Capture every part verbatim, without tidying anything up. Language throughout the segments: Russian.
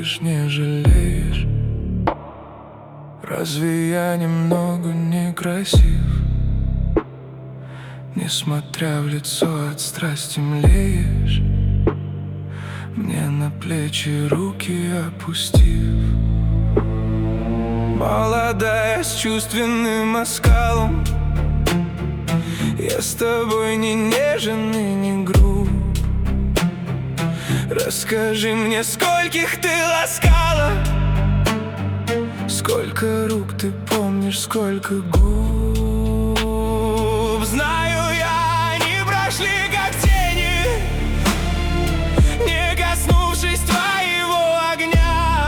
уходишь, не жалеешь. Разве я немного некрасив? Несмотря в лицо, от страсти млеешь, мне на плечи руки опустив. Молодая, с чувственным оскалом, я с тобой не нежен и не груб. Расскажи мне, скольких ты ласкала, сколько рук ты помнишь, сколько губ. Знаю я, они прошли как тени, не коснувшись твоего огня.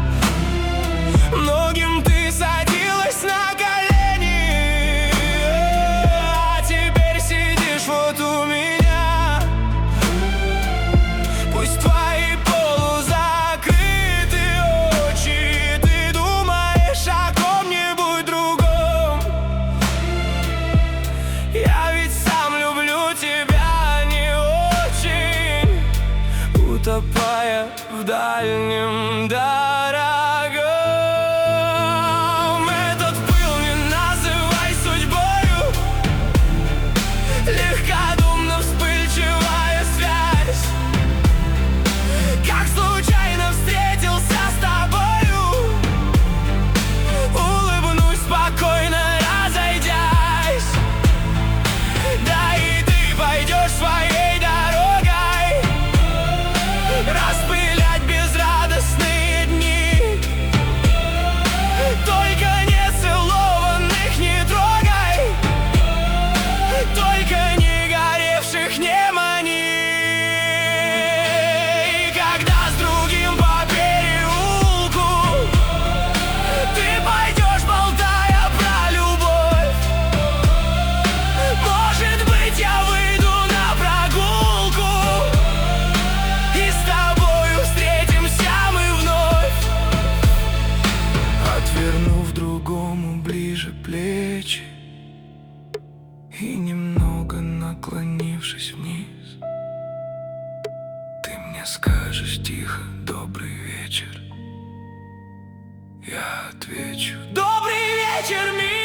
Многим ты садилась на колени, а теперь сидишь вот у меня. Пусть твои полузакрыты очи, ты думаешь о ком-нибудь другом. Я ведь сам люблю тебя не очень, утопая в дальнем дорогом. Этот пыл не называй судьбою, легкодумно вспыльчивая связь. Как случайно встретился с тобою, улыбнусь спокойно, разойдясь. Да и ты пойдешь своей дорогой, распылять безрадостные дни. Только не целованных не трогай, только не горевших не мани. И когда с другим по переулку ты пойдешь, болтая про любовь, может быть, я выйду на прогулку, и с тобою встретимся мы вновь. Отвернув другому ближе плечи и немного наклонившись вниз, ты мне скажешь тихо: добрый вечер. Я отвечу: добрый вечер, мир.